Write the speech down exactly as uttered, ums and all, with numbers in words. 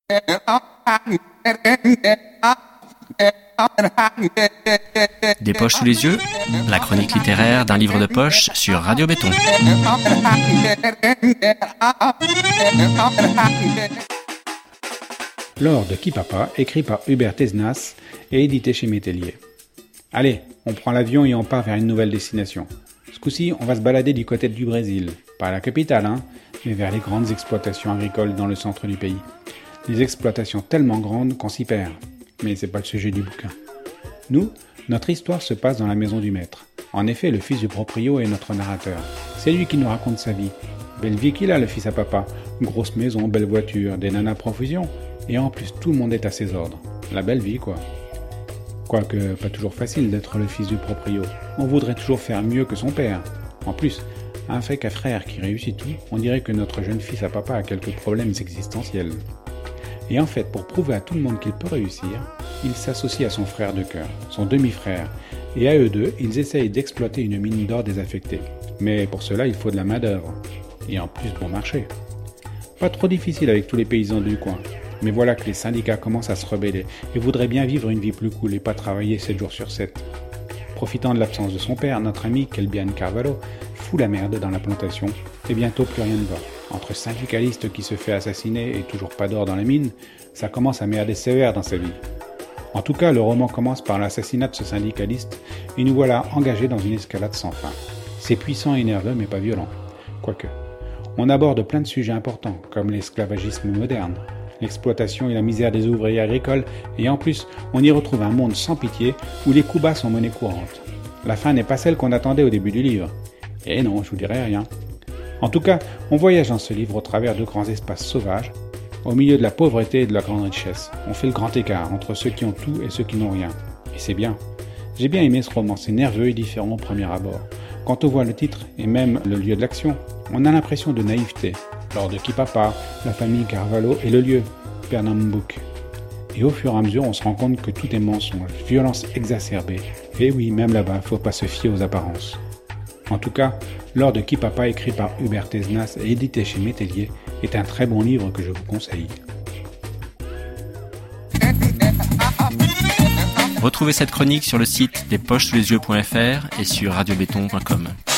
Des poches sous les yeux, la chronique littéraire d'un livre de poche sur Radio Béton. L'or de Qui Papa, écrit par Hubert Tesnas et édité chez Métellier. Allez, on prend l'avion et on part vers une nouvelle destination. Ce coup-ci, on va se balader du côté du Brésil. Pas à la capitale, hein, mais vers les grandes exploitations agricoles dans le centre du pays. Des exploitations tellement grandes qu'on s'y perd. Mais c'est pas le sujet du bouquin. Nous, notre histoire se passe dans la maison du maître. En effet, le fils du proprio est notre narrateur. C'est lui qui nous raconte sa vie. Belle vie qu'il a, le fils à papa. Grosse maison, belle voiture, des nanas profusion. Et en plus, tout le monde est à ses ordres. La belle vie, quoi. Quoique, pas toujours facile d'être le fils du proprio. On voudrait toujours faire mieux que son père. En plus, un fait qu'un frère qui réussit tout, on dirait que notre jeune fils à papa a quelques problèmes existentiels. Et en fait, pour prouver à tout le monde qu'il peut réussir, il s'associe à son frère de cœur, son demi-frère, et à eux deux, ils essayent d'exploiter une mine d'or désaffectée. Mais pour cela, il faut de la main-d'œuvre. Et en plus, bon marché. Pas trop difficile avec tous les paysans du coin. Mais voilà que les syndicats commencent à se rebeller et voudraient bien vivre une vie plus cool et pas travailler sept jours sur sept. Profitant de l'absence de son père, notre ami Kelbian Carvalho fout la merde dans la plantation et bientôt plus rien ne va. Entre syndicaliste qui se fait assassiner et toujours pas d'or dans la mine, ça commence à merder sévère dans sa vie. En tout cas, le roman commence par l'assassinat de ce syndicaliste et nous voilà engagés dans une escalade sans fin. C'est puissant et nerveux mais pas violent. Quoique. On aborde plein de sujets importants comme l'esclavagisme moderne, l'exploitation et la misère des ouvriers agricoles, et en plus, on y retrouve un monde sans pitié où les coups bas sont monnaie courante. La fin n'est pas celle qu'on attendait au début du livre. Et non, je vous dirai rien. En tout cas, on voyage dans ce livre au travers de grands espaces sauvages, au milieu de la pauvreté et de la grande richesse. On fait le grand écart entre ceux qui ont tout et ceux qui n'ont rien. Et c'est bien. J'ai bien aimé ce roman, c'est nerveux et différent au premier abord. Quand on voit le titre et même le lieu de l'action, on a l'impression de naïveté. L'or de Qui Papa, la famille Carvalho et le lieu, Pernambouc. Et au fur et à mesure, on se rend compte que tout est mensonge, violence exacerbée. Et oui, même là-bas, faut pas se fier aux apparences. En tout cas, L'or de Qui Papa, écrit par Hubert Tesnas et édité chez Métellier, est un très bon livre que je vous conseille. Retrouvez cette chronique sur le site des poches sous les yeux point f r et sur radio béton point com.